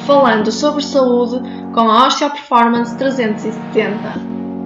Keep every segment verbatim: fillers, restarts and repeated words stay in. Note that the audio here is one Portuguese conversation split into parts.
falando sobre saúde com a Osteoperformance trezentos e sessenta.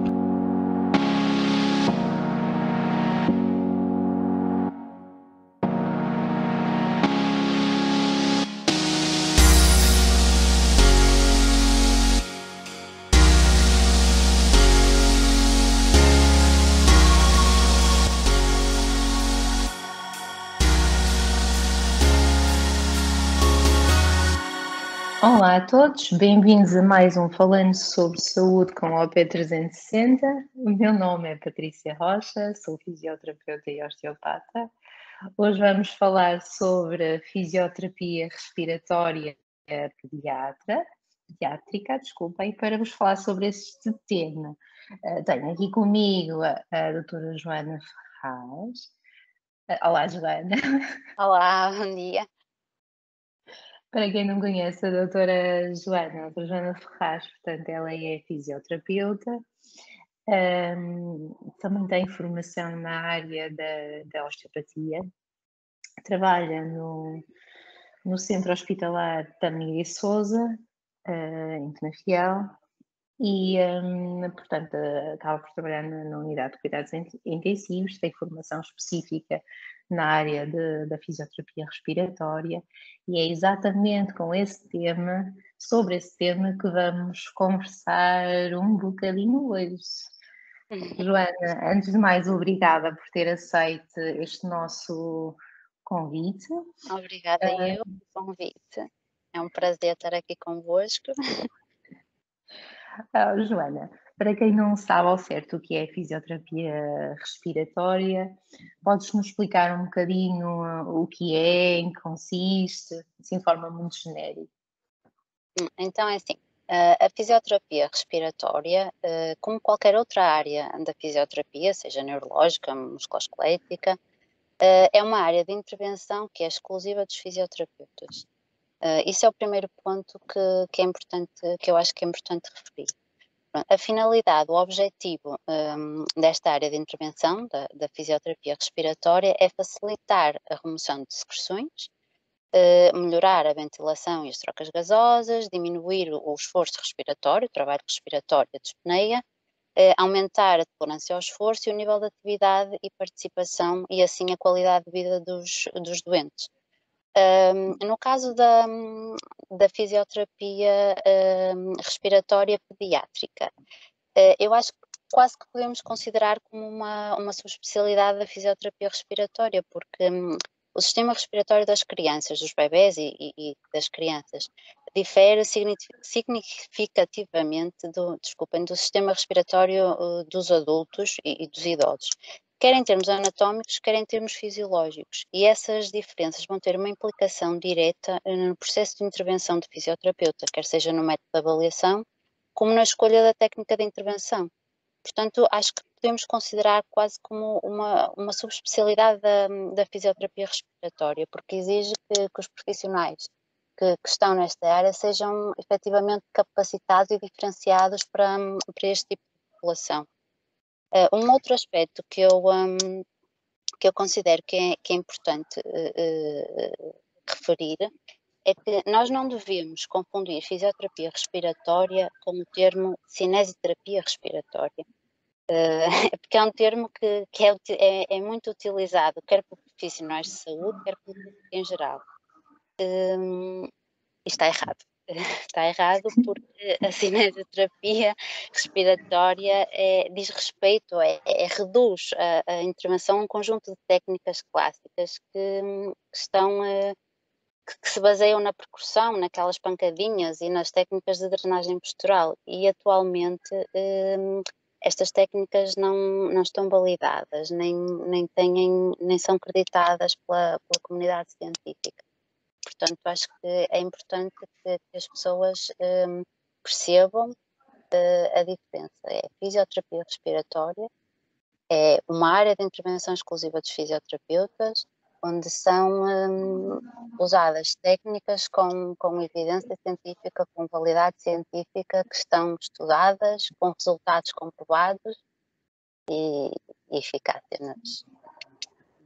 Olá a todos, bem-vindos a mais um Falando sobre Saúde com a O P trezentos e sessenta. O meu nome é Patrícia Rocha, sou fisioterapeuta e osteopata. Hoje vamos falar sobre a fisioterapia respiratória pediatra, pediátrica, desculpem, para vos falar sobre este tema. Uh, tenho aqui comigo a, a doutora Joana Ferraz. Uh, olá, Joana. Olá, bom dia. Para quem não conhece a doutora Joana, a doutora Joana Ferraz, portanto, ela é fisioterapeuta, um, também tem formação na área da, da osteopatia, trabalha no, no Centro Hospitalar Tamir e Sousa, uh, em Penafiel, e, um, portanto, acaba por trabalhar na, na unidade de cuidados intensivos, tem formação específica na área de, da fisioterapia respiratória, e é exatamente com esse tema, sobre esse tema, que vamos conversar um bocadinho hoje. Joana, antes de mais, obrigada por ter aceito este nosso convite. Obrigada uh, eu pelo convite. É um prazer estar aqui convosco. Uh, Joana, para quem não sabe ao certo o que é fisioterapia respiratória, podes-nos explicar um bocadinho o que é, em que consiste, assim de forma muito genérica? Então é assim, a fisioterapia respiratória, como qualquer outra área da fisioterapia, seja neurológica, musculoesquelética, é uma área de intervenção que é exclusiva dos fisioterapeutas. Isso é o primeiro ponto que, que é importante, que eu acho que é importante referir. A finalidade, o objetivo um, desta área de intervenção, da, da fisioterapia respiratória, é facilitar a remoção de secreções, uh, melhorar a ventilação e as trocas gasosas, diminuir o, o esforço respiratório, o trabalho respiratório da dispneia, uh, aumentar a tolerância ao esforço e o nível de atividade e participação e assim a qualidade de vida dos, dos doentes. Um, no caso da, da fisioterapia um, respiratória pediátrica, uh, eu acho que quase que podemos considerar como uma, uma subespecialidade da fisioterapia respiratória, porque um, o sistema respiratório das crianças, dos bebés e, e, e das crianças, difere significativamente do, desculpem, do sistema respiratório uh, dos adultos e, e dos idosos, quer em termos anatómicos, quer em termos fisiológicos. E essas diferenças vão ter uma implicação direta no processo de intervenção do fisioterapeuta, quer seja no método de avaliação, como na escolha da técnica de intervenção. Portanto, acho que podemos considerar quase como uma, uma subespecialidade da, da fisioterapia respiratória, porque exige que, que os profissionais que, que estão nesta área sejam efetivamente capacitados e diferenciados para, para este tipo de população. Uh, um outro aspecto que eu, um, que eu considero que é, que é importante uh, uh, referir é que nós não devemos confundir fisioterapia respiratória com o termo cinesioterapia respiratória, uh, porque é um termo que, que é, é, é muito utilizado quer por profissionais de saúde, quer por público em geral. Um, e está errado. Está errado porque a cinesioterapia respiratória é, diz respeito, é, é reduz a, a intervenção a um conjunto de técnicas clássicas que, que estão, que, que se baseiam na percussão, naquelas pancadinhas e nas técnicas de drenagem postural, e atualmente um, estas técnicas não, não estão validadas, nem, nem, têm, nem são creditadas pela, pela comunidade científica. Portanto, acho que é importante que, que as pessoas um, percebam uh, a diferença. É fisioterapia respiratória, é uma área de intervenção exclusiva dos fisioterapeutas, onde são um, usadas técnicas com, com evidência científica, com validade científica, que estão estudadas, com resultados comprovados e, e eficácia nas,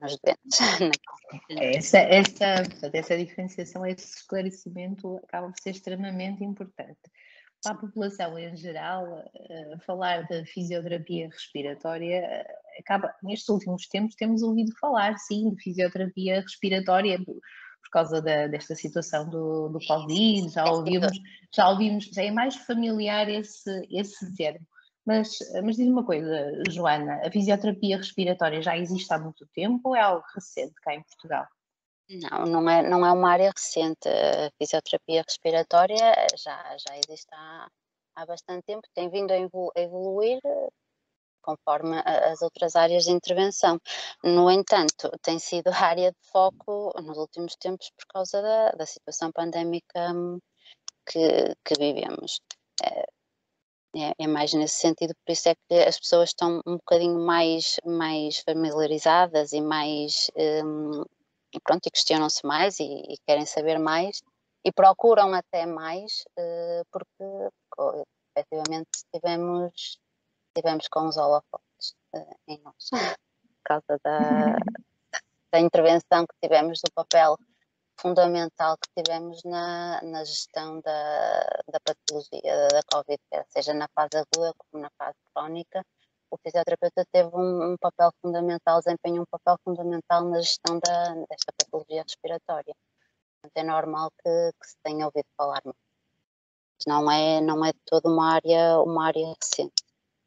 nos doentes. Essa, essa, portanto, essa diferenciação, esse esclarecimento acaba por ser extremamente importante. Para a população em geral, uh, falar da fisioterapia respiratória, uh, acaba, nestes últimos tempos temos ouvido falar, sim, de fisioterapia respiratória, por, por causa da, desta situação do, do Covid, já ouvimos, já ouvimos, já é mais familiar esse, esse termo. Mas, mas diz-me uma coisa, Joana, a fisioterapia respiratória já existe há muito tempo ou é algo recente cá em Portugal? Não, não é, não é uma área recente. A fisioterapia respiratória já, já existe há, há bastante tempo, tem vindo a evoluir conforme as outras áreas de intervenção. No entanto, tem sido a área de foco nos últimos tempos por causa da, da situação pandémica que, que vivemos. É, É, é mais nesse sentido, por isso é que as pessoas estão um bocadinho mais, mais familiarizadas e mais, um, e pronto, e questionam-se mais e, e querem saber mais e procuram até mais, uh, porque, porque efetivamente tivemos, tivemos com os holofotes uh, em nós, por causa da, da intervenção que tivemos do papel fundamental que tivemos na, na gestão da, da patologia da Covid, seja na fase aguda como na fase crónica. O fisioterapeuta teve um, um papel fundamental, desempenhou um papel fundamental na gestão da, desta patologia respiratória. Portanto, é normal que, que se tenha ouvido falar, mas não é, não é de toda uma área, uma área recente.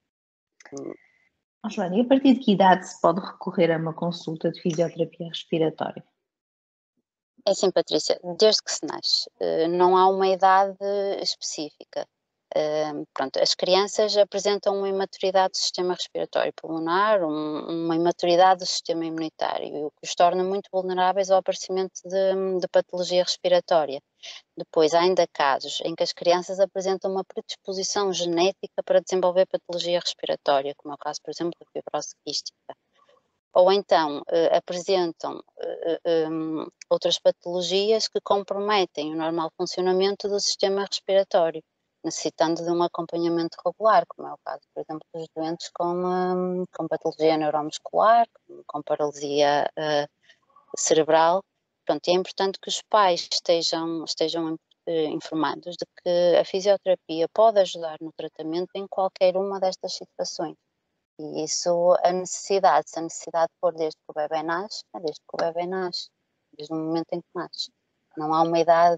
Oh, Joana, e a partir de que idade se pode recorrer a uma consulta de fisioterapia respiratória? É assim, Patrícia, desde que se nasce, não há uma idade específica. Pronto, as crianças apresentam uma imaturidade do sistema respiratório pulmonar, um, uma imaturidade do sistema imunitário, o que os torna muito vulneráveis ao aparecimento de, de patologia respiratória. Depois, há ainda casos em que as crianças apresentam uma predisposição genética para desenvolver patologia respiratória, como é o caso, por exemplo, da fibrose quística. Ou então uh, apresentam uh, um, outras patologias que comprometem o normal funcionamento do sistema respiratório, necessitando de um acompanhamento regular, como é o caso, por exemplo, dos doentes com, um, com patologia neuromuscular, com, com paralisia uh, cerebral. Pronto, é importante que os pais estejam, estejam informados de que a fisioterapia pode ajudar no tratamento em qualquer uma destas situações. E isso, a necessidade, se a necessidade for desde que o bebê nasce, é desde que o bebê nasce, desde o momento em que nasce. Não há uma idade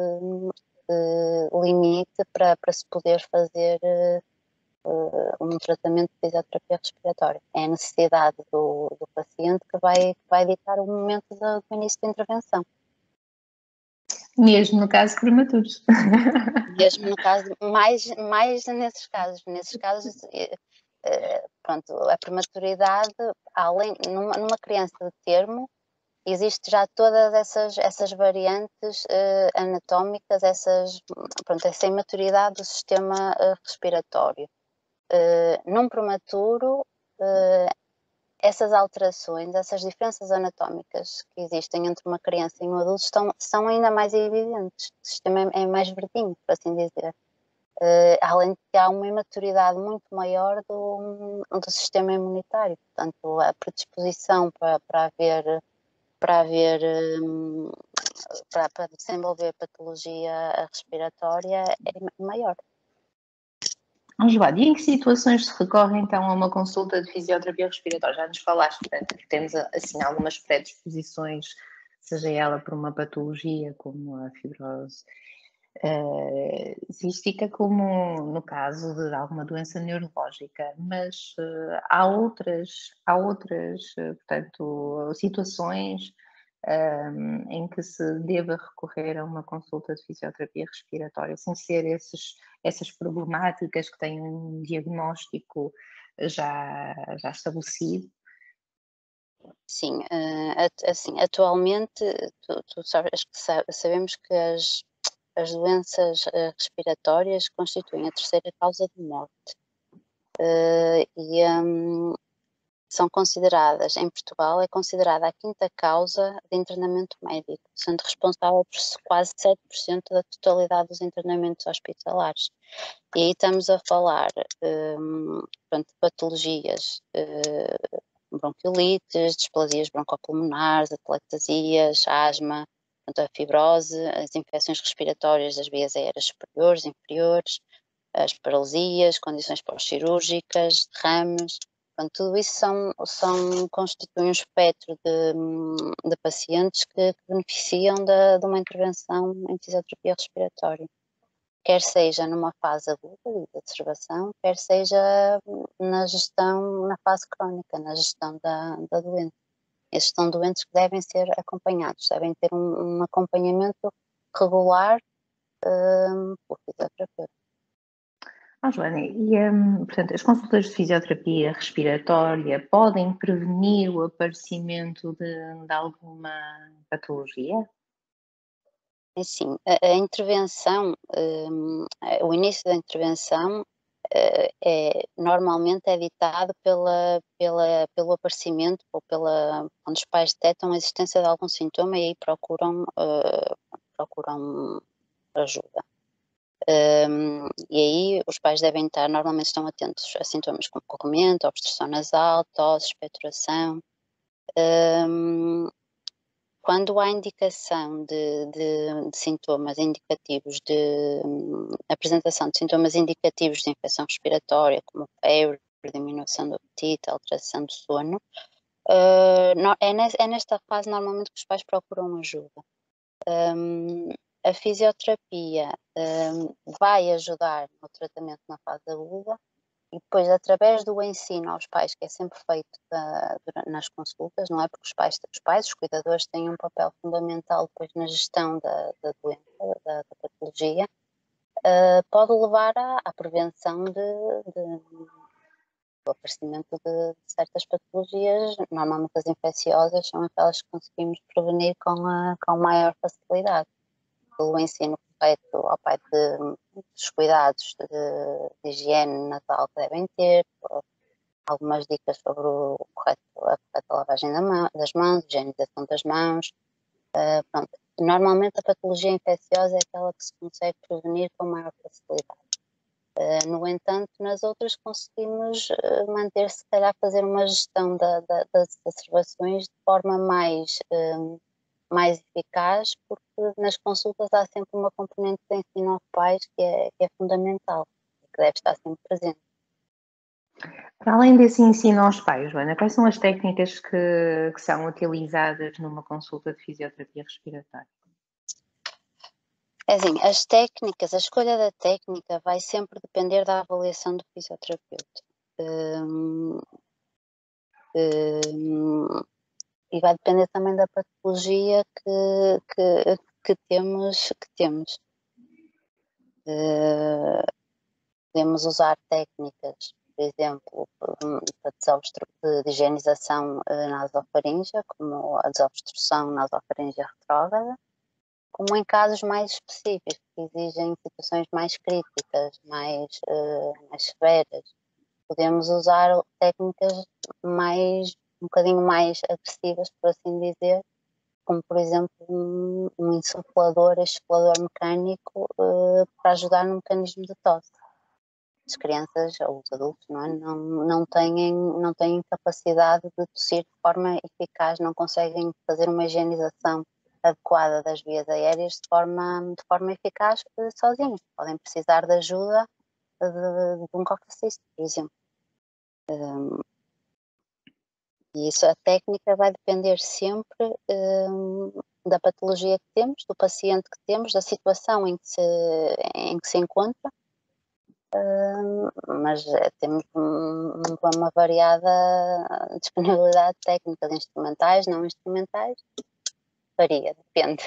uh, limite para, para se poder fazer uh, um tratamento de fisioterapia respiratória. É a necessidade do, do paciente que vai, que vai ditar o momento do, do início da intervenção. Mesmo no caso de prematuros. Mesmo no caso, mais, mais nesses casos. Nesses casos, uh, pronto, a prematuridade, além, numa, numa criança de termo, existe já todas essas, essas variantes uh, anatómicas, essas, pronto, essa imaturidade do sistema uh, respiratório. Uh, num prematuro, uh, essas alterações, essas diferenças anatómicas que existem entre uma criança e um adulto estão, são ainda mais evidentes. O sistema é, é mais verdinho, por assim dizer. Uh, além de que há uma imaturidade muito maior do, do sistema imunitário. Portanto, a predisposição para, para haver, para, haver um, para, para desenvolver patologia respiratória é maior. Joana, e em que situações se recorre então a uma consulta de fisioterapia respiratória? Já nos falaste, portanto, que temos assim algumas predisposições, seja ela por uma patologia como a fibrose uh, cística, como no caso de alguma doença neurológica, mas uh, há outras, há outras uh, portanto, situações um, em que se deva recorrer a uma consulta de fisioterapia respiratória, sem ser esses, essas problemáticas que têm um diagnóstico já, já estabelecido? Sim, assim, atualmente tu, tu sabes, sabemos que as, as doenças respiratórias constituem a terceira causa de morte e um, são consideradas, em Portugal, é considerada a quinta causa de internamento médico, sendo responsável por quase sete por cento da totalidade dos internamentos hospitalares. E aí estamos a falar um, pronto, de patologias uh, bronquiolites, displasias broncopulmonares, atelectasias, asma, portanto, a fibrose, as infecções respiratórias das vias aéreas superiores, inferiores, as paralisias, condições pós-cirúrgicas, derrames. Portanto, tudo isso são, são, constitui um espectro de, de pacientes que, que beneficiam de, de uma intervenção em fisioterapia respiratória. Quer seja numa fase aguda de observação, quer seja na gestão, na fase crónica, na gestão da, da doença. Estes são doentes que devem ser acompanhados, devem ter um, um acompanhamento regular um, por fisioterapeuta. Ah, Joana, e um, portanto, as consultas de fisioterapia respiratória podem prevenir o aparecimento de, de alguma patologia? Assim, a, a intervenção, um, o início da intervenção uh, é, normalmente é ditado pela, pela, pelo aparecimento ou pela, quando os pais detectam a existência de algum sintoma e aí procuram, uh, procuram ajuda. Um, e aí os pais devem estar, normalmente estão atentos a sintomas como corrimento, obstrução nasal, tosse, expectoração. Um, quando há indicação de, de, de sintomas indicativos de um, apresentação de sintomas indicativos de infecção respiratória, como febre, diminuição do apetite, alteração do sono, uh, no, é, nesse, é nesta fase normalmente que os pais procuram ajuda. Um, a fisioterapia um, vai ajudar no tratamento na fase aguda e depois, através do ensino aos pais, que é sempre feito da, nas consultas, não é? Porque os pais, os pais, os cuidadores, têm um papel fundamental depois na gestão da, da doença, da, da patologia, uh, pode levar à, à prevenção de, de, do aparecimento de, de certas patologias. Normalmente as infecciosas são aquelas que conseguimos prevenir com, a, com maior facilidade. O ensino correto ao pai de, dos cuidados de, de higiene nasal que devem ter, algumas dicas sobre o correto, a correta lavagem da mão, das mãos, higienização das mãos. Uh, pronto. Normalmente a patologia infecciosa é aquela que se consegue prevenir com maior facilidade. Uh, no entanto, nas outras conseguimos uh, manter, se calhar, fazer uma gestão da, da, das observações de forma mais... Um, mais eficaz, porque nas consultas há sempre uma componente de ensino aos pais que é, que é fundamental e que deve estar sempre presente. Para além desse ensino aos pais, Joana, quais são as técnicas que, que são utilizadas numa consulta de fisioterapia respiratória? É assim, as técnicas, a escolha da técnica vai sempre depender da avaliação do fisioterapeuta. Hum, hum, e vai depender também da patologia que, que, que temos. Que temos. Uh, podemos usar técnicas, por exemplo, de, de higienização uh, nasofaríngea, como a desobstrução nasofaríngea retrógrada, como em casos mais específicos, que exigem situações mais críticas, mais, uh, mais severas. Podemos usar técnicas mais, um bocadinho mais agressivas, por assim dizer, como por exemplo um, um insuflador, insuflador mecânico uh, para ajudar no mecanismo de tosse. As crianças ou os adultos não, é? não, não, têm, não têm capacidade de tossir de forma eficaz, não conseguem fazer uma higienização adequada das vias aéreas de forma, de forma eficaz uh, sozinhos. Podem precisar de ajuda de, de um cofassista, por exemplo. Um, e isso, a técnica vai depender sempre um, da patologia que temos, do paciente que temos, da situação em que se, em que se encontra, um, mas é, temos um, uma variada disponibilidade técnica de instrumentais, não instrumentais, varia, depende.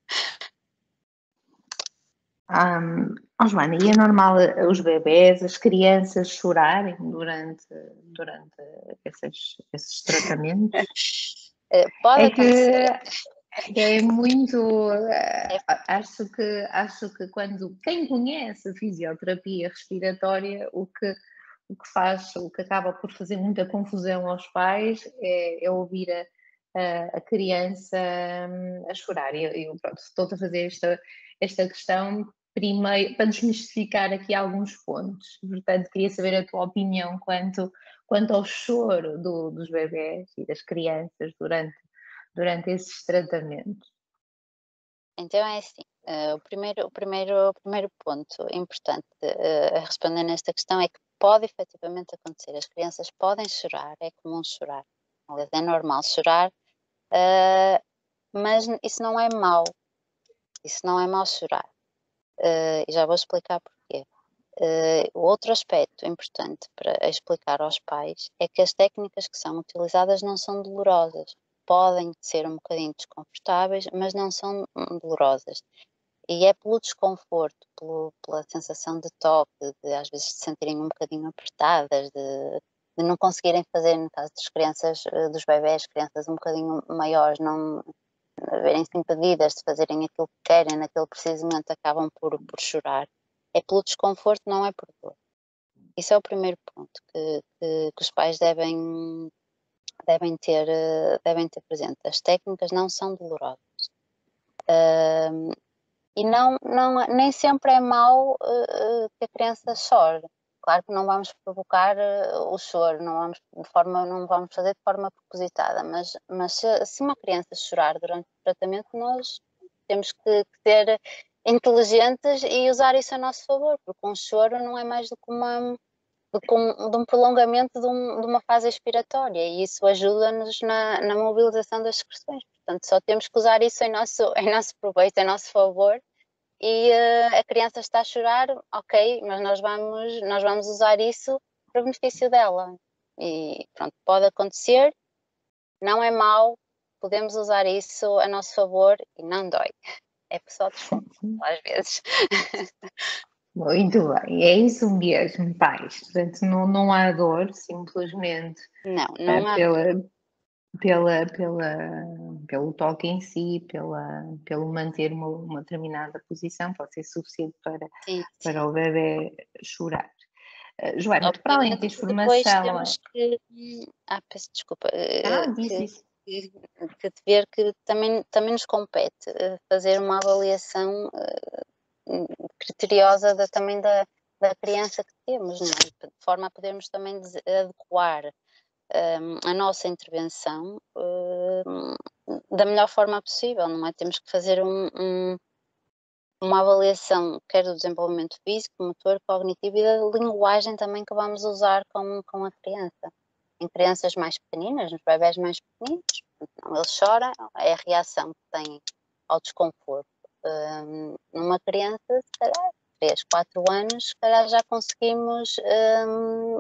Um, oh, Joana, e é normal os bebés, as crianças chorarem durante, durante esses, esses tratamentos? Pode é acontecer. que é muito, é. acho que acho que quando quem conhece a fisioterapia respiratória, o que o que faz, o que acaba por fazer muita confusão aos pais é, é ouvir a, a, a criança um, a chorar. Eu, eu pronto, estou a fazer esta esta questão primeiro, para desmistificar aqui alguns pontos. Portanto, queria saber a tua opinião quanto, quanto ao choro do, dos bebés e das crianças durante, durante esses tratamentos. Então é assim, uh, o, primeiro, o, primeiro, o primeiro ponto importante uh, a responder nesta questão é que pode efetivamente acontecer. As crianças podem chorar, é comum chorar, aliás, é normal chorar, uh, mas isso não é mau, isso não é mau chorar. Uh, e já vou explicar porquê. Uh, o outro aspecto importante para explicar aos pais é que as técnicas que são utilizadas não são dolorosas. Podem ser um bocadinho desconfortáveis, mas não são dolorosas. E é pelo desconforto, pelo, pela sensação de toque, de às vezes se sentirem um bocadinho apertadas, de, de não conseguirem fazer, no caso das crianças, dos bebés, crianças um bocadinho maiores, não verem-se impedidas de fazerem aquilo que querem naquele preciso momento, acabam por, por chorar. É pelo desconforto, não é por dor. Isso é o primeiro ponto que, que, que os pais devem, devem, ter, devem ter presente. As técnicas não são dolorosas. Uh, e não, não, nem sempre é mau uh, que a criança chore. Claro que não vamos provocar uh, o choro, não vamos, de forma, não vamos fazer de forma propositada, mas, mas se, se uma criança chorar durante o tratamento, nós temos que, que ser inteligentes e usar isso a nosso favor, porque um choro não é mais do que, uma, do que um, de um prolongamento de, um, de uma fase expiratória, e isso ajuda-nos na, na mobilização das secreções. Portanto, só temos que usar isso em nosso, em nosso proveito, em nosso favor. E uh, a criança está a chorar, ok, mas nós vamos, nós vamos usar isso para o benefício dela. E pronto, pode acontecer, não é mau, podemos usar isso a nosso favor e não dói. É só desconforto, às vezes. Muito bem, é isso mesmo, pais. Portanto, não, não há dor, simplesmente não, não há pela, pela, pela, pelo toque em si, pela, pelo manter uma, uma determinada posição, pode ser suficiente para, sim, para sim. o bebê chorar. Uh, Joana, tu para além de teres depois formação... temos que... Ah, peço desculpa. Ah, uh, diz que, isso. que, que ver que também, também nos compete uh, fazer uma avaliação uh, criteriosa da, também da, da criança que temos, não é? De forma a podermos também adequar um, a nossa intervenção uh, da melhor forma possível, não é? Temos que fazer um, um, uma avaliação quer do desenvolvimento físico, motor, cognitivo e da linguagem também que vamos usar com, com a criança. Em crianças mais pequeninas, nos bebés mais pequeninos, não, eles choram, é a reação que têm ao desconforto. Um, numa criança, se calhar, três, quatro anos, se calhar já conseguimos um,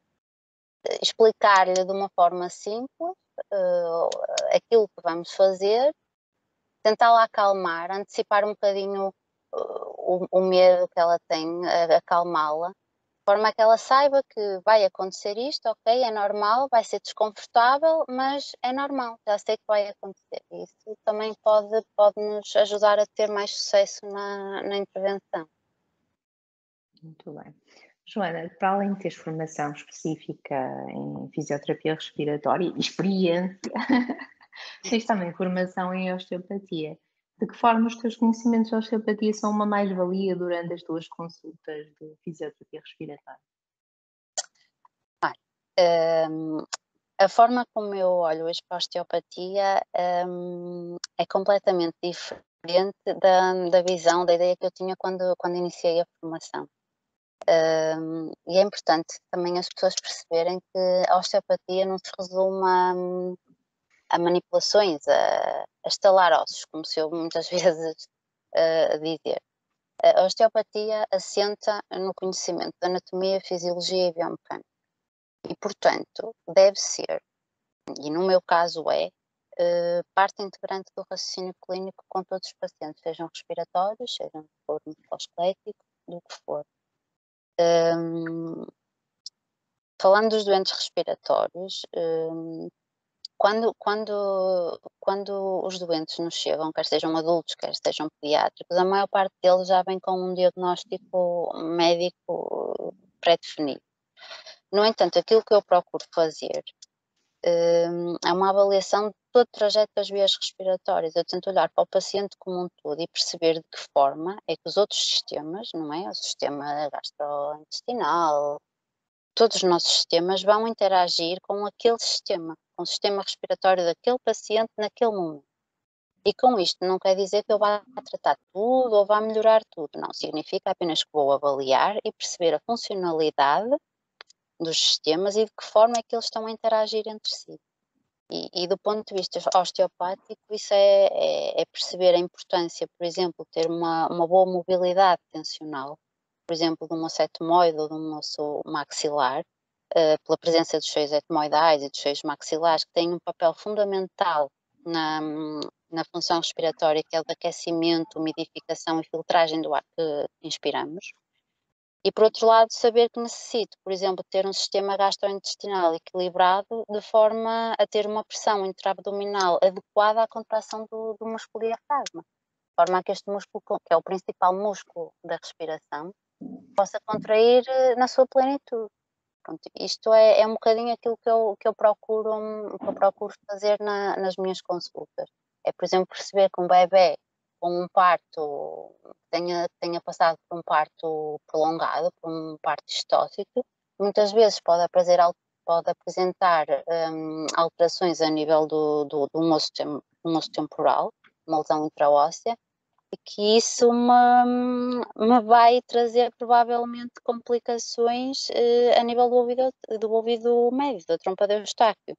explicar-lhe de uma forma simples uh, aquilo que vamos fazer, tentá-la acalmar, antecipar um bocadinho uh, o, o medo que ela tem, uh, acalmá-la, de forma a que ela saiba que vai acontecer isto, ok, é normal, vai ser desconfortável, mas é normal, já sei que vai acontecer. Isso também pode, pode nos ajudar a ter mais sucesso na, na intervenção. Muito bem. Joana, para além de teres formação específica em fisioterapia respiratória e experiência, tens também formação em osteopatia. De que forma os teus conhecimentos de osteopatia são uma mais-valia durante as tuas consultas de fisioterapia respiratória? Ah, um, a forma como eu olho hoje para a osteopatia um, é completamente diferente da, da visão, da ideia que eu tinha quando, quando iniciei a formação. Um, e é importante também as pessoas perceberem que a osteopatia não se resume a, a manipulações, a, a estalar ossos, como se eu muitas vezes uh, dizer. A osteopatia assenta no conhecimento da anatomia, fisiologia e biomecânica. E, portanto, deve ser, e no meu caso é, uh, parte integrante do raciocínio clínico com todos os pacientes, sejam respiratórios, sejam de for musculoesquelético, do que for. Um, falando dos doentes respiratórios, um, quando, quando, quando os doentes nos chegam, quer sejam adultos, quer sejam pediátricos, a maior parte deles já vem com um diagnóstico médico pré-definido. No entanto, aquilo que eu procuro fazer hum, é uma avaliação de todo o trajeto das vias respiratórias. Eu tento olhar para o paciente como um todo e perceber de que forma é que os outros sistemas, não é? O sistema gastrointestinal, todos os nossos sistemas vão interagir com aquele sistema, com o sistema respiratório daquele paciente naquele momento. E com isto não quer dizer que eu vá tratar tudo ou vá melhorar tudo, não. Significa apenas que vou avaliar e perceber a funcionalidade dos sistemas e de que forma é que eles estão a interagir entre si. E, e do ponto de vista osteopático, isso é, é, é perceber a importância, por exemplo, ter uma, uma boa mobilidade tensional, por exemplo, de um osso etmoide ou de um osso maxilar, uh, pela presença dos seios etmoidais e dos seios maxilares, que têm um papel fundamental na, na função respiratória, que é o de aquecimento, umidificação e filtragem do ar que inspiramos. E, por outro lado, saber que necessito, por exemplo, ter um sistema gastrointestinal equilibrado de forma a ter uma pressão intraabdominal adequada à contração do, do músculo diafragma, de forma a que este músculo, que é o principal músculo da respiração, possa contrair na sua plenitude. Pronto, isto é, é um bocadinho aquilo que eu, que eu, procuro, que eu procuro fazer na, nas minhas consultas. É, por exemplo, perceber que um bebê com um parto, tenha, tenha passado por um parto prolongado, por um parto distóxico, muitas vezes pode, apresentar, pode apresentar um, alterações a nível do, do, do, moço, tem, do moço temporal, uma lesão intraóssea, e que isso me, me vai trazer provavelmente complicações eh, a nível do ouvido, do ouvido médio, da trompa de Eustáquio.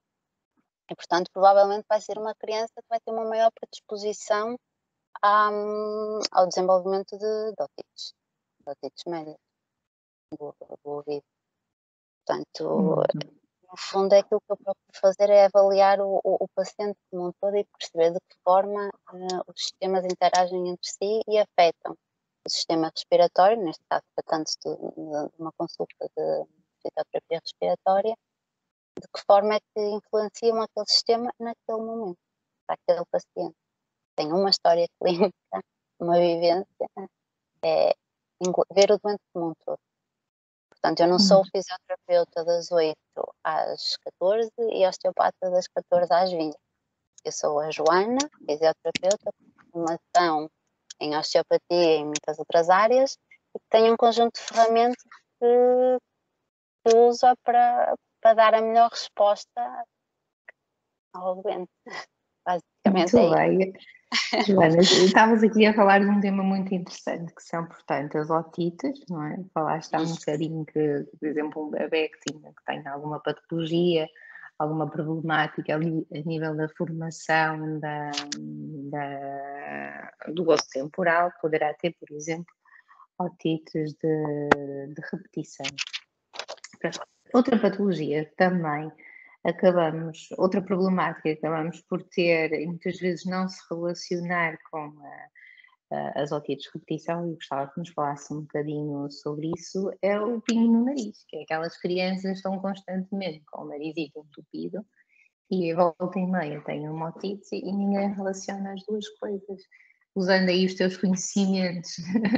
E, portanto, provavelmente vai ser uma criança que vai ter uma maior predisposição à, ao desenvolvimento de, de otites, de otites médias do, do ouvido. Portanto, uhum. No fundo, é aquilo que eu procuro fazer é avaliar o, o, o paciente como um todo e perceber de que forma uh, os sistemas interagem entre si e afetam o sistema respiratório, neste caso tratando-se de, de uma consulta de fisioterapia respiratória, de que forma é que influenciam aquele sistema naquele momento, para aquele paciente. Tem uma história clínica, uma vivência, é ver o doente como um todo. Portanto, eu não sou fisioterapeuta das oito às catorze e osteopata das catorze às vinte. Eu sou a Joana, fisioterapeuta, com formação em osteopatia e em muitas outras áreas, e tenho um conjunto de ferramentas que, que uso para, para dar a melhor resposta ao doente. Basicamente muito é bem. Isso. Joana, estavas aqui a falar de um tema muito interessante, que são, portanto, as otites, não é? Falaste há um bocadinho que, por exemplo, um bebê que, tinha, que tem alguma patologia, alguma problemática ali a nível da formação da, da, do osso temporal, poderá ter, por exemplo, otites de, de repetição. Outra patologia também acabamos, outra problemática que acabamos por ter e muitas vezes não se relacionar com a, a, as otites de repetição, e gostava que nos falasse um bocadinho sobre isso, é o pingo no nariz, que é aquelas crianças que estão constantemente com o nariz entupido e volta e meia têm uma otite e ninguém relaciona as duas coisas. Usando aí os teus conhecimentos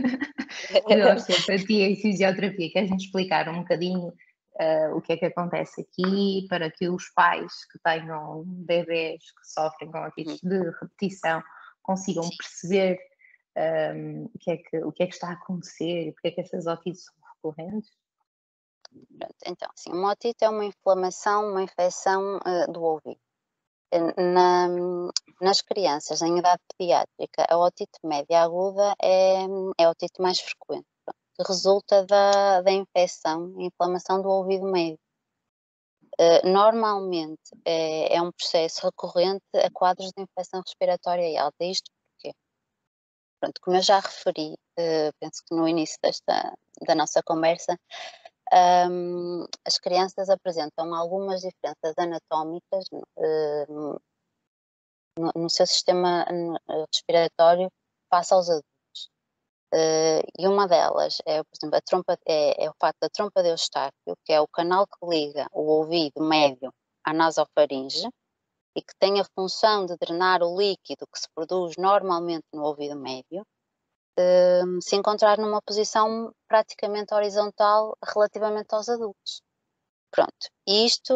de osteopatia e fisioterapia, queres-nos explicar um bocadinho Uh, o que é que acontece aqui para que os pais que tenham bebés que sofrem com otites de repetição consigam perceber um, o, que é que, o que é que está a acontecer e porque é que essas otites são recorrentes? Pronto, então, assim, uma otite é uma inflamação, uma infecção uh, do ouvido. Na, nas crianças em idade pediátrica, a otite média aguda é, é a otite mais frequente, que resulta da, da infecção, inflamação do ouvido médio. Uh, normalmente é, é um processo recorrente a quadros de infecção respiratória alta. Isto porque, pronto, como eu já referi, uh, penso que no início desta, da nossa conversa, um, as crianças apresentam algumas diferenças anatómicas uh, no, no seu sistema respiratório face aos adultos. Uh, e uma delas é, por exemplo, a trompa, é, é o fato da trompa de Eustáquio, que é o canal que liga o ouvido médio à nasofaringe e que tem a função de drenar o líquido que se produz normalmente no ouvido médio, uh, se encontrar numa posição praticamente horizontal relativamente aos adultos. Pronto, e isto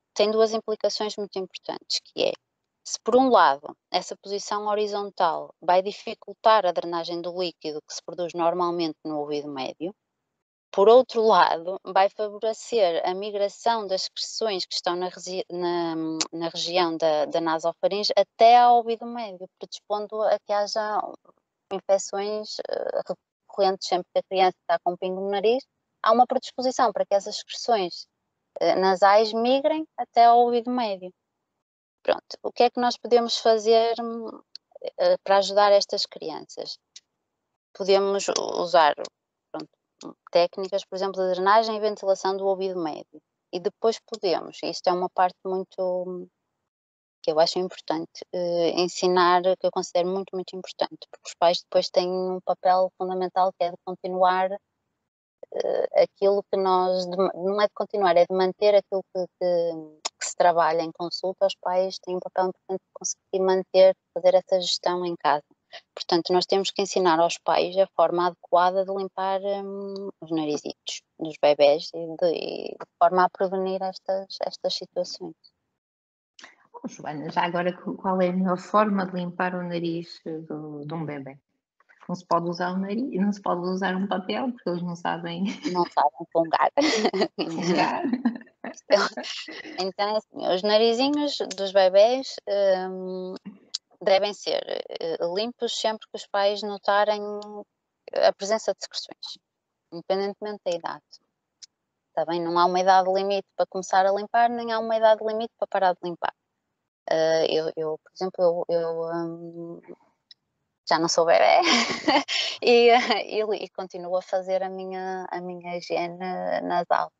tem duas implicações muito importantes, que é, se por um lado essa posição horizontal vai dificultar a drenagem do líquido que se produz normalmente no ouvido médio, por outro lado vai favorecer a migração das secreções que estão na, regi na, na região da, da nasofaringe até ao ouvido médio, predispondo a que haja infecções uh, recorrentes sempre que a criança está com um pingo no nariz. Há uma predisposição para que essas secreções uh, nasais migrem até ao ouvido médio. Pronto, o que é que nós podemos fazer uh, para ajudar estas crianças? Podemos usar pronto, técnicas, por exemplo, de drenagem e ventilação do ouvido médio. E depois podemos, isto é uma parte muito que eu acho importante, uh, ensinar, que eu considero muito, muito importante, porque os pais depois têm um papel fundamental que é de continuar uh, aquilo que nós, de, não é de continuar, é de manter aquilo que, que, que se trabalha em consulta. Os pais têm um papel importante de conseguir manter, fazer essa gestão em casa. Portanto, nós temos que ensinar aos pais a forma adequada de limpar um, os narizitos dos bebés e de, e de forma a prevenir estas, estas situações. Oh, Joana, já agora, qual é a melhor forma de limpar o nariz do, de um bebê? Não se pode usar o nariz, não se pode usar um papel, porque eles não sabem. Não sabem fungar. fungar. Então, assim, os narizinhos dos bebés um, devem ser uh, limpos sempre que os pais notarem a presença de secreções, independentemente da idade. Está bem? Não há uma idade limite para começar a limpar, nem há uma idade limite para parar de limpar. Uh, eu, eu, por exemplo, eu, eu um, já não sou bebé e, e, e continuo a fazer a minha, a minha higiene nasal.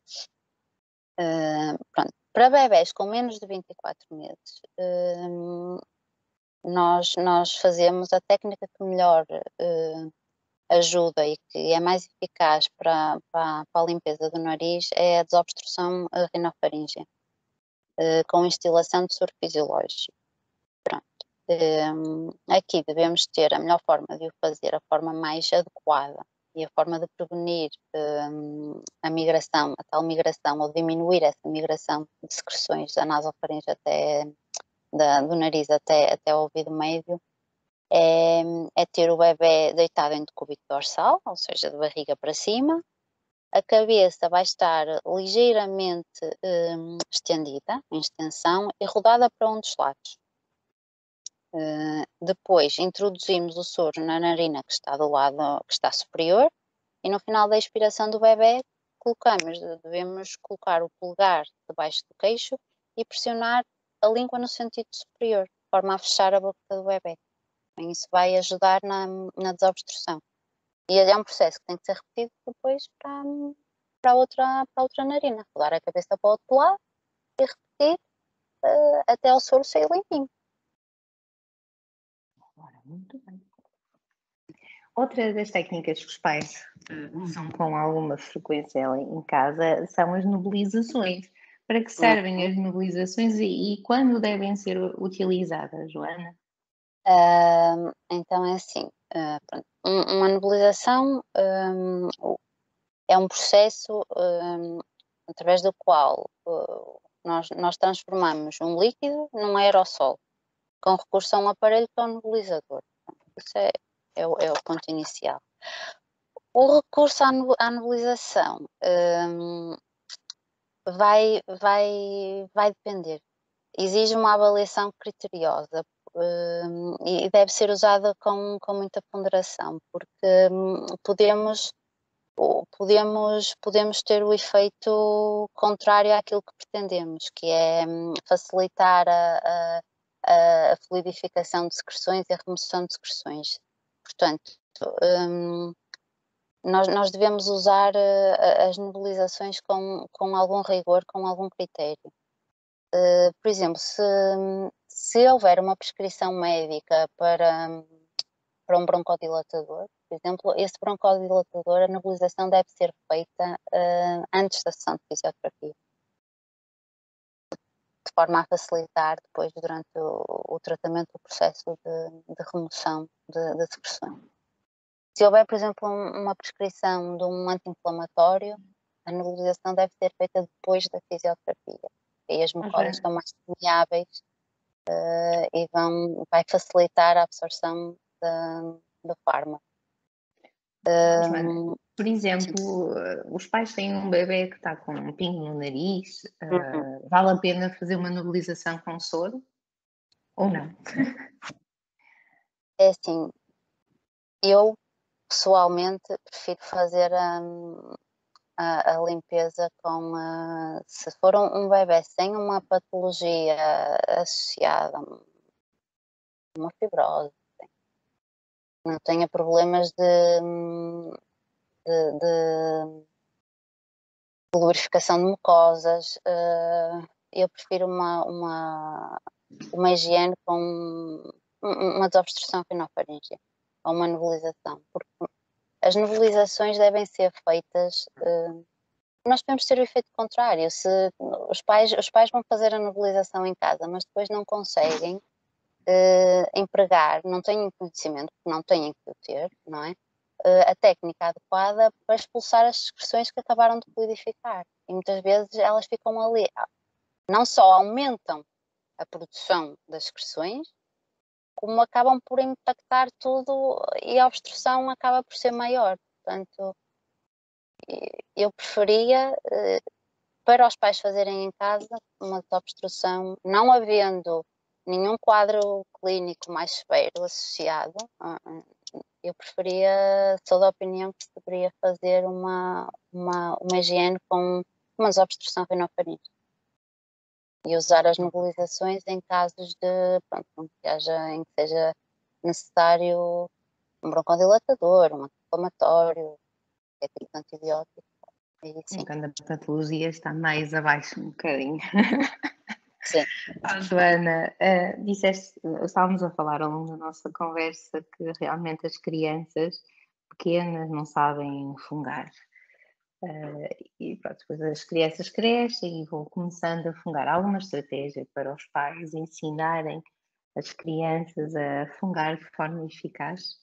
Uh, pronto. Para bebés com menos de vinte e quatro meses, uh, nós, nós fazemos a técnica que melhor uh, ajuda e que é mais eficaz para, para, para a limpeza do nariz é a desobstrução rinofaríngea, uh, com instilação de soro fisiológico. Pronto. Um, aqui devemos ter a melhor forma de o fazer, a forma mais adequada e a forma de prevenir um, a migração, a tal migração, ou diminuir essa migração de secreções da nasofaringe até, da, do nariz até, até ao ouvido médio, é, é ter o bebê deitado em decúbito dorsal, ou seja, de barriga para cima. A cabeça vai estar ligeiramente um, estendida, em extensão, e rodada para um dos lados. Uh, depois introduzimos o soro na narina que está do lado que está superior e no final da expiração do bebê colocamos, devemos colocar o polegar debaixo do queixo e pressionar a língua no sentido superior, de forma a fechar a boca do bebê. Bem, isso vai ajudar na, na desobstrução. E é um processo que tem que ser repetido depois para, para, a, outra, para a outra narina. Rodar a cabeça para o outro lado e repetir uh, até o soro sair limpinho. Muito bem. Outra das técnicas que os pais uh, usam com alguma frequência em casa são as nebulizações. Para que servem uhum. as nebulizações e, e quando devem ser utilizadas, Joana? Uh, então é assim, uh, uma nebulização um, é um processo um, através do qual uh, nós, nós transformamos um líquido num aerossol, com recurso a um aparelho que é um nebulizador. Isso é, é, o, é o ponto inicial. O recurso à, à nebulização um, vai, vai, vai depender. Exige uma avaliação criteriosa um, e deve ser usada com, com muita ponderação, porque um, podemos, podemos, podemos ter o efeito contrário àquilo que pretendemos, que é um, facilitar a, a, a fluidificação de secreções e a remoção de secreções. Portanto, um, nós, nós devemos usar uh, as nebulizações com, com algum rigor, com algum critério. Uh, por exemplo, se, se houver uma prescrição médica para, para um broncodilatador, por exemplo, esse broncodilatador, a nebulização deve ser feita uh, antes da sessão de fisioterapia, de forma a facilitar depois, durante o, o tratamento, o processo de, de remoção de, de secreções. Se houver, por exemplo, um, uma prescrição de um anti-inflamatório, a nebulização deve ser feita depois da fisioterapia. e as Ó, mucosas Joana, estão mais permeáveis uh, e vão, vai facilitar a absorção da, do fármaco. ó, Joana, Um, por sim. exemplo, eh, os pais têm um bebê que está com um pingo no nariz, Uhum. eh, vale a pena fazer uma nebulização com soro ou não? É assim, eu pessoalmente prefiro fazer hum, a, a limpeza com, uh, se for um, um bebê sem uma patologia associada, uma fibrose, não tenha problemas de, hum, de, de lubrificação de mucosas, uh, eu prefiro uma, uma, uma higiene com um, uma desobstrução fenofaríngea ou uma nebulização, porque as nebulizações devem ser feitas. Uh, nós podemos ter o efeito contrário. Se os pais, os pais vão fazer a nebulização em casa, mas depois não conseguem uh, empregar, não têm conhecimento, porque não têm que o ter, não é? Uh, a técnica adequada para expulsar as secreções que acabaram de fluidificar. E muitas vezes elas ficam ali, não só aumentam a produção das secreções, como acabam por impactar tudo e a obstrução acaba por ser maior. Portanto, eu preferia, para os pais fazerem em casa, uma desobstrução, não havendo nenhum quadro clínico mais severo associado, eu preferia, sou da opinião que se deveria fazer uma, uma, uma higiene com uma desobstrução fenofaríngea e usar as nebulizações em casos de, pronto, que haja, em que seja necessário um broncodilatador, um anti-inflamatório, é tipo de antibiótico. Aí sim. Quando a patologia está mais abaixo um bocadinho. Sim. Ah, Joana, uh, disseste, estávamos a falar ao longo da nossa conversa que realmente as crianças pequenas não sabem fungar. Uh, e pronto, depois as crianças crescem e vão começando a fungar. Há alguma estratégia para os pais ensinarem as crianças a fungar de forma eficaz?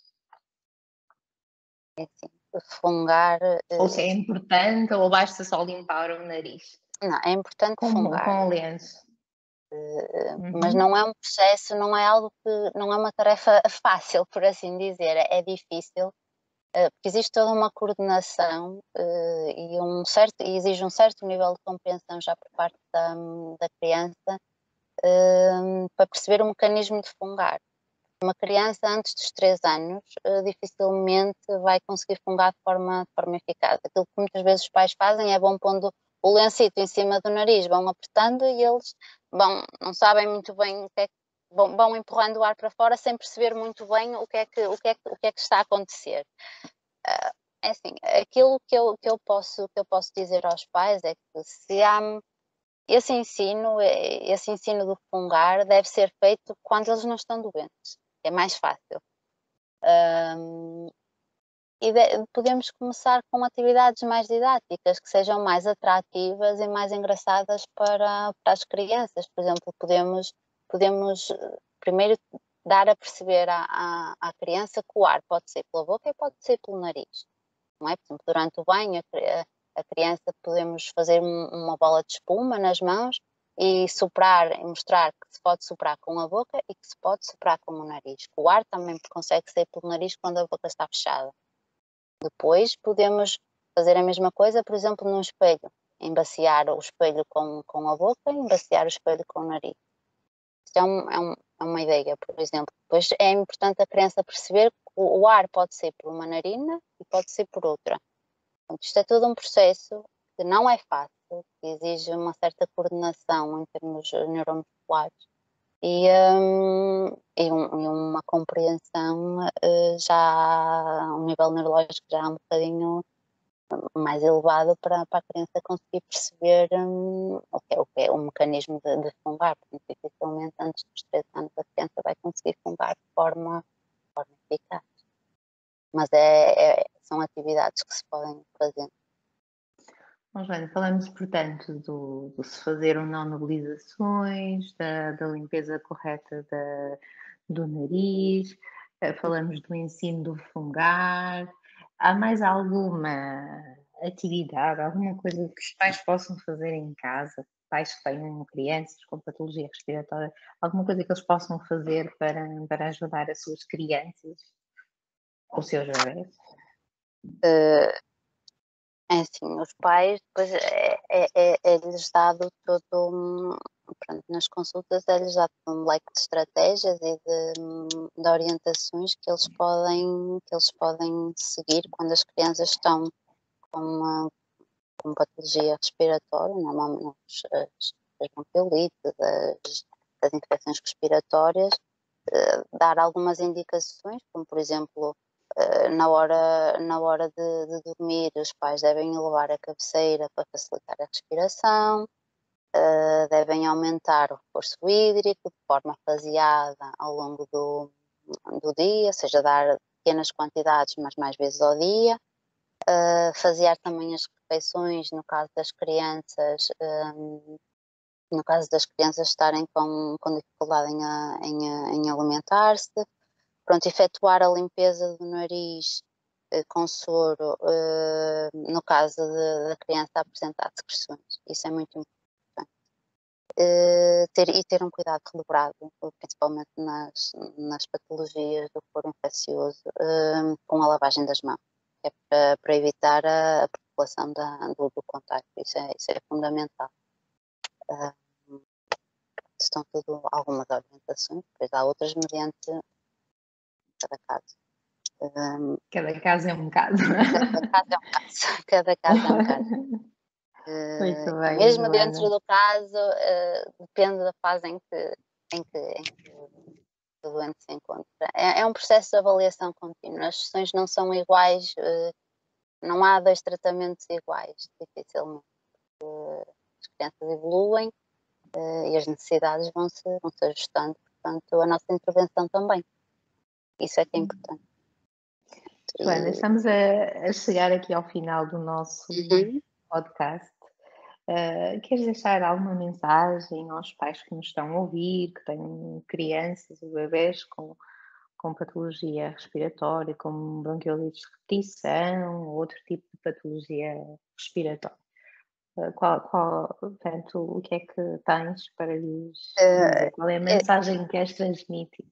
É assim, fungar. Ou se é importante ou basta só limpar o nariz? Não, é importante com, fungar. Com o lenço. Uh, uhum. Mas não é um processo, não é algo que, não é uma tarefa fácil, por assim dizer, é, é difícil, uh, porque existe toda uma coordenação uh, e, um certo, e exige um certo nível de compreensão já por parte da, da criança uh, para perceber o mecanismo de fungar. Uma criança antes dos três anos uh, dificilmente vai conseguir fungar de forma, de forma eficaz. Aquilo que muitas vezes os pais fazem é vão pondo o lençito em cima do nariz, vão apertando e eles vão, não sabem muito bem o que é que, vão, vão empurrando o ar para fora sem perceber muito bem o que é que, o que, é que, o que, é que está a acontecer. Uh, é assim, aquilo que eu, que, eu posso, que eu posso dizer aos pais é que se há esse ensino, esse ensino do fungar deve ser feito quando eles não estão doentes. É mais fácil. Um, e de, podemos começar com atividades mais didáticas, que sejam mais atrativas e mais engraçadas para, para as crianças. Por exemplo, podemos, podemos primeiro dar a perceber à, à, à criança que o ar pode ser pela boca e pode ser pelo nariz. Não é? Por exemplo, durante o banho, a, a criança podemos fazer um, uma bola de espuma nas mãos e soprar, e mostrar que se pode soprar com a boca e que se pode soprar com o nariz. O ar também consegue sair pelo nariz quando a boca está fechada. Depois podemos fazer a mesma coisa, por exemplo, num espelho. Embaciar o espelho com, com a boca e embaciar o espelho com o nariz. Isto é, um, é, um, é uma ideia, por exemplo. Depois é importante a criança perceber que o, o ar pode ser por uma narina e pode ser por outra. Portanto, isto é todo um processo que não é fácil, que exige uma certa coordenação em termos neuromusculares e, um, e, um, e uma compreensão uh, já, um nível neurológico já um bocadinho mais elevado para, para a criança conseguir perceber um, o, que é, o que é o mecanismo de, de fungar. Porque dificilmente antes dos três anos a criança vai conseguir fungar de forma, de forma eficaz. Mas é, é, são atividades que se podem fazer. Bom, Joana, falamos, portanto, do, do se fazer ou não nebulizações, da, da limpeza correta da, do nariz, falamos do ensino do fungar. Há mais alguma atividade, alguma coisa que os pais possam fazer em casa, pais que tenham crianças com patologia respiratória, alguma coisa que eles possam fazer para, para ajudar as suas crianças, os seus bebés? Uh, é assim, os pais, depois é, é, é, é-lhes dado todo, um, pronto, nas consultas é-lhes dado um leque de estratégias e de, de orientações que eles podem, que eles podem seguir quando as crianças estão com uma, com uma patologia respiratória, normalmente as, as bronquiolites, as, as infecções respiratórias, uh, dar algumas indicações, como por exemplo, uh, na hora, na hora de, de dormir, os pais devem elevar a cabeceira para facilitar a respiração, uh, devem aumentar o reforço hídrico de forma faseada ao longo do, do dia, ou seja, dar pequenas quantidades, mas mais vezes ao dia. Uh, fasear também as refeições, no caso das crianças, um, no caso das crianças estarem com, com dificuldade em, em, em alimentar-se. Pronto, efetuar a limpeza do nariz uh, com soro, uh, no caso da criança apresentar secreções. Isso é muito importante. Uh, ter, e ter um cuidado redobrado, principalmente nas, nas patologias do couro infeccioso, uh, com a lavagem das mãos. É para, para evitar a, a propagação da, do, do contágio. Isso é, isso é fundamental. Uh, estão tudo algumas orientações, depois há outras mediante cada caso. Um, cada caso é um caso. Cada caso é um caso. Cada caso é um caso. Muito Uh, bem, mesmo Joana. dentro do caso, uh, depende da fase em que, em que, em que o doente se encontra. É, é um processo de avaliação contínua. As sessões não são iguais. Uh, Não há dois tratamentos iguais, dificilmente. As crianças evoluem uh, e as necessidades vão-se vão -se ajustando, portanto, a nossa intervenção também. Isso é que é importante. Joana, E... estamos a, a chegar aqui ao final do nosso uhum. podcast. Uh, queres deixar alguma mensagem aos pais que nos estão a ouvir, que têm crianças ou bebés com com patologia respiratória, como bronquiolite de repetição ou outro tipo de patologia respiratória? Qual, qual, portanto, o que é que tens para lhes dizer? Qual é a mensagem que queres transmitir?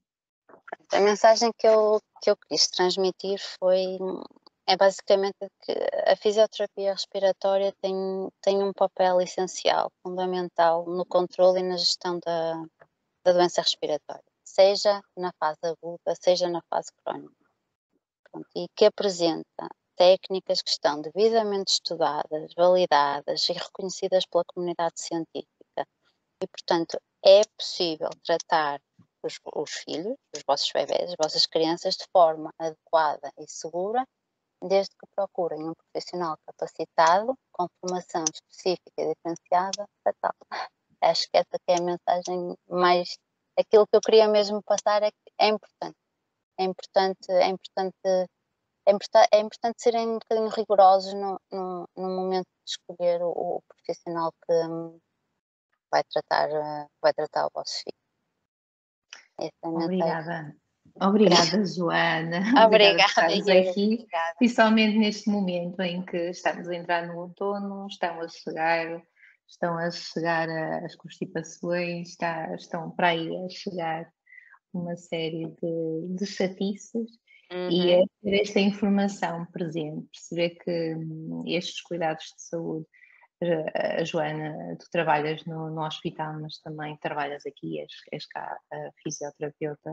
A mensagem que eu, que eu quis transmitir foi, é basicamente que a fisioterapia respiratória tem, tem um papel essencial, fundamental no controle e na gestão da, da doença respiratória, seja na fase aguda, seja na fase crónica. Pronto, e que apresenta técnicas que estão devidamente estudadas, validadas e reconhecidas pela comunidade científica. E, portanto, é possível tratar os, os filhos, os vossos bebés, as vossas crianças de forma adequada e segura, desde que procurem um profissional capacitado, com formação específica e diferenciada para tal. Acho que essa que é a mensagem mais... Aquilo que eu queria mesmo passar é que é importante. É importante, é importante, é importante, é importante serem um bocadinho rigorosos no, no, no momento de escolher o, o profissional que vai tratar, vai tratar o vosso filho. Essa é a Obrigada. Obrigada, Joana. Obrigada, Obrigada por estares aqui, obrigada. Principalmente neste momento em que estamos a entrar no outono, estão a chegar, estão a chegar as constipações, está, estão para aí a chegar uma série de, de chatices uhum. e é ter esta informação presente, perceber que hum, estes cuidados de saúde, a Joana, tu trabalhas no, no hospital, mas também trabalhas aqui, és, és cá a fisioterapeuta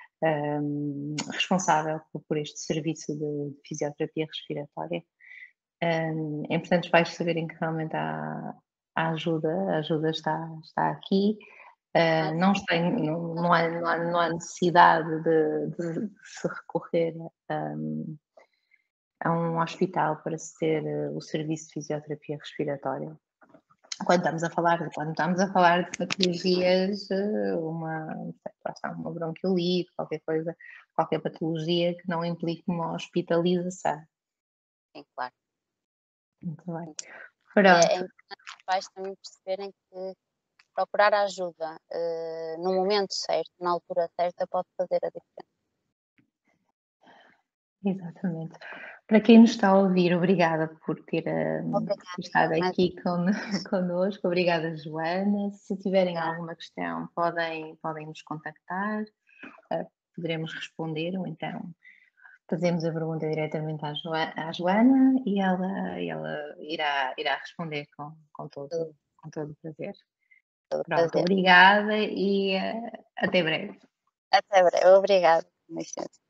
um, responsável por, por este serviço de, de fisioterapia respiratória. Um, é importante os pais saberem que realmente há, há ajuda, a ajuda está, está aqui. Uh, não, tem, não, não, há, não, há, não há necessidade de, de, de se recorrer um, a um hospital para se ter uh, o serviço de fisioterapia respiratória. Quando estamos a falar, quando estamos a falar de patologias, uma, uma bronquiolite, qualquer coisa, qualquer patologia que não implique uma hospitalização. Sim, claro. Muito bem. Pronto. É, é importante os pais também perceberem que procurar ajuda uh, no momento certo, na altura certa, pode fazer a diferença. Exatamente. Para quem nos está a ouvir, obrigada por ter, hum, por Obrigada, estado igualmente. aqui con connosco. Obrigada, Joana. Se tiverem Tá. alguma questão, podem podem nos contactar, ah, poderemos responder ou então fazemos a pergunta diretamente à Joa à Joana e ela e ela irá irá responder com com todo com todo o prazer. Todo Pronto, prazer. obrigada e, eh, até breve. Até breve. Obrigada. Com licença.